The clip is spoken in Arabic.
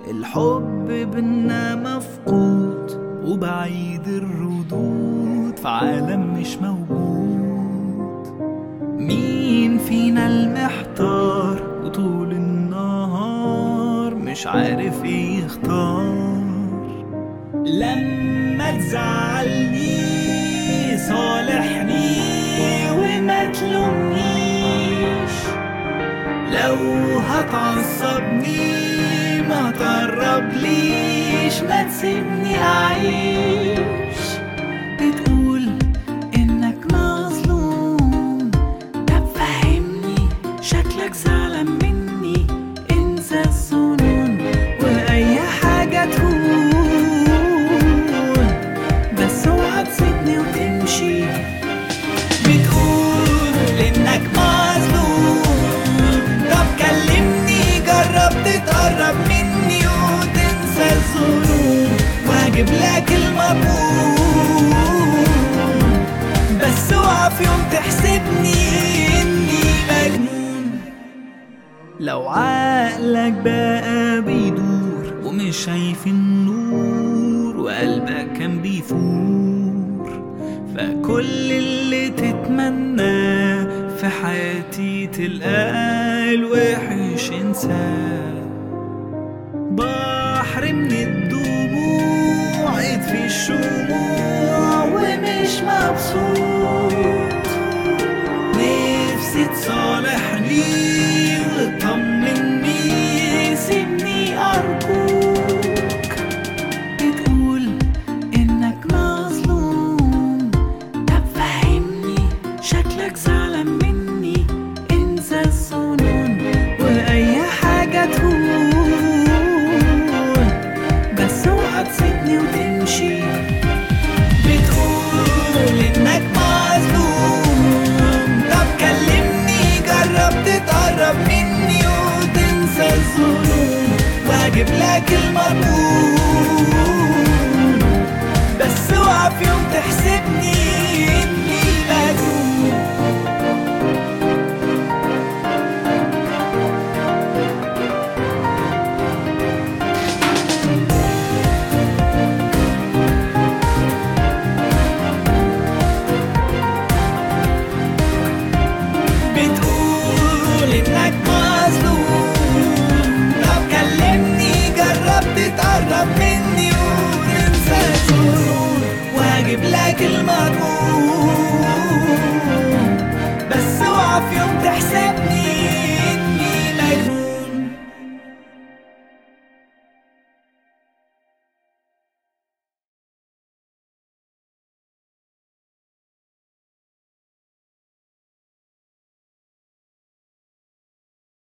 الحب بينا مفقود وبعيد الردود في عالم مش موجود. مين فينا المحتار وطول النهار مش عارف ايه يختار؟ لما تزعلني صالحني وما تلومنيش، لو هتعصبني ما تقربليش، ما تسيبني أعيش. بتقول إنك مظلوم، طب فهمني شكلك زعلان مني، انسى الظنون وأي حاجة تهون، بس اوعى تسيبني وتمشي. بتقول إنك مظلوم، طب كلمني جرب تتقرب مني وتنسى الظنون، وهجيب لك المضمون، بس اوعى في يوم تحسبني اني مجنون. لو عقلك بقى بيدور ومش شايف النور وقلبك كان بيفور، فكل اللي تتمناه في حياتي تلقاه الوحش انساه. بحر من الدموع يطفي الشموع ومش مبسوط، نفسي تصالحني وتطمني، سيبني أرجوك. بتقول إنك مظلوم، طب فهمني شكلك زعلان مني، انسى الظنون وأي حاجة تهون، بس اوعى تسيبني وتمشي. بتقول إنك مظلوم، طب كلمني جرب تتقرب مني وتنسى الظنون، وهجيب لك المضمون،